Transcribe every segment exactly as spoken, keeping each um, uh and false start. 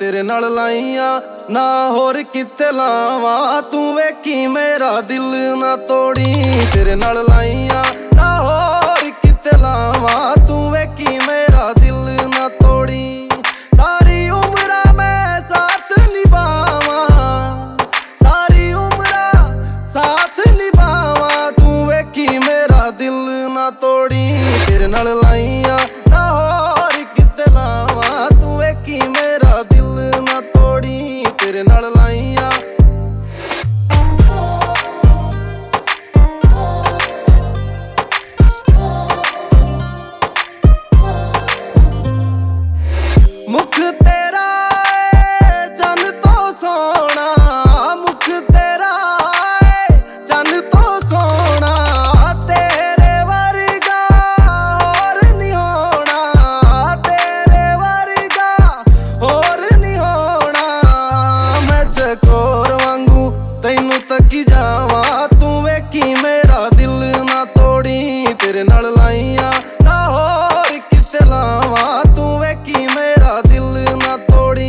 तेरे नाल लाइया ना होर किते लावां। तू वेखी मेरा दिल ना तोड़ी, तेरे नाल लाइया ना होर किते लावां। तू वेखी मेरा दिल ना तोड़ी। सारी उम्र मैं साथ निभावां, सारी उम्र साथ निभावां। तू वेखी मेरा दिल ना तोड़ी, तेरे नाल लाइया ना होर किते लावां। तू वेखी मेरा दिल ना तोड़ी, तेरे नाल लाइया। मुख तेरा है चन तो सोना, मुख तेरा है चन तो सोना। तेरे वर्गा होर नहीं होना, तेरे वर्गा होर नहीं होना। मैं चकोर वांगू तैनू तकी जावां। तू वेखी मेरा दिल ना तोड़ी, तेरे नाल लाइया ना होर किते लावां। तू वेखी मेरा दिल ना तोड़ी।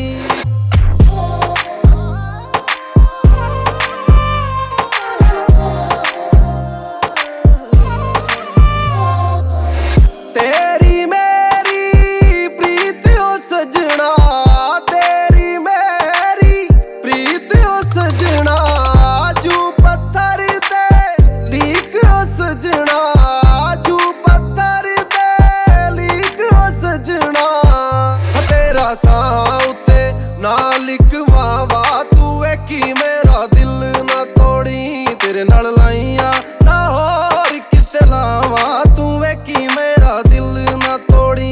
तेरी मेरी प्रीत ओ सजना, तेरी मेरी प्रीत ओ सजना। जू पत्थर ते लीक ओ सजना, जू पत्थर ते लीक ओ सजना। तेरा साह उत्ते ना लिखवावा। तू वेखी मेरा दिल ना तोड़ी, तेरे नाल लाइया ना होर किते लावां। तू वेखी मेरा दिल ना तोड़ी।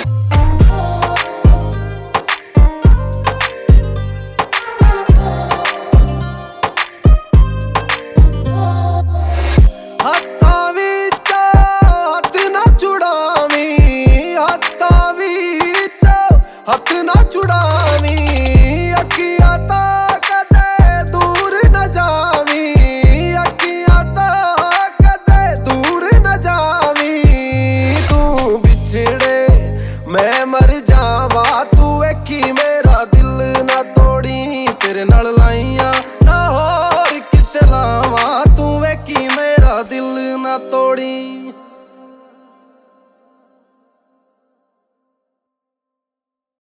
हत्थां विचों हत्थ ना छुड़ावीं, हत्थां विचों हत्थ ना छुड़ावीं। अखियां तो कदे दूर न जावीं, अखियां तो कदे दूर न जावीं। तू बिछड़े मैं मर जावां। तू वेखी मेरा दिल ना तोड़ी, तेरे नाल लाइया